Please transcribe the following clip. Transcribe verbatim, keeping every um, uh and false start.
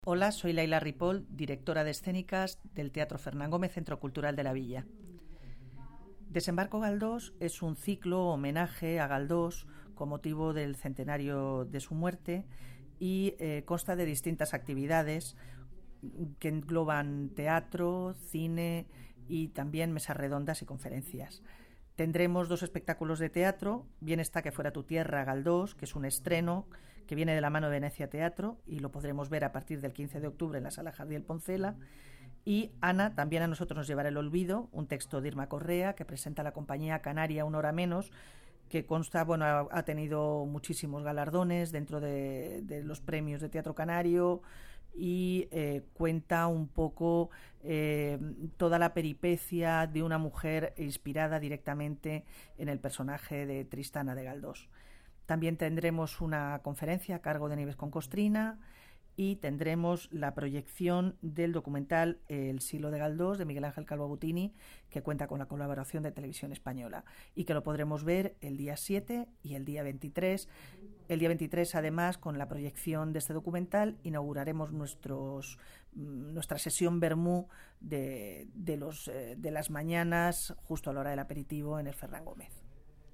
Hola, soy Laila Ripoll, directora de escénicas del Teatro Fernán Gómez, Centro Cultural de la Villa. Desembarco Galdós es un ciclo homenaje a Galdós con motivo del centenario de su muerte y eh, consta de distintas actividades que engloban teatro, cine y también mesas redondas y conferencias. Tendremos dos espectáculos de teatro, Bien está que fuera tu tierra, Galdós, que es un estreno que viene de la mano de Venecia Teatro y lo podremos ver a partir del quince de octubre en la Sala Jardiel Poncela. Y Ana, también a nosotros nos llevará el olvido, un texto de Irma Correa que presenta la compañía canaria Una hora menos, que consta, bueno, ha, ha tenido muchísimos galardones dentro de, de los premios de Teatro Canario y eh, cuenta un poco eh, toda la peripecia de una mujer inspirada directamente en el personaje de Tristana de Galdós. También tendremos una conferencia a cargo de Nieves con Costrina y tendremos la proyección del documental El siglo de Galdós de Miguel Ángel Calvo Butini, que cuenta con la colaboración de Televisión Española y que lo podremos ver el día siete y el día veintitrés. El día veintitrés, además, con la proyección de este documental, inauguraremos nuestros, nuestra sesión vermú de, de, los, de las mañanas justo a la hora del aperitivo en el Fernán Gómez.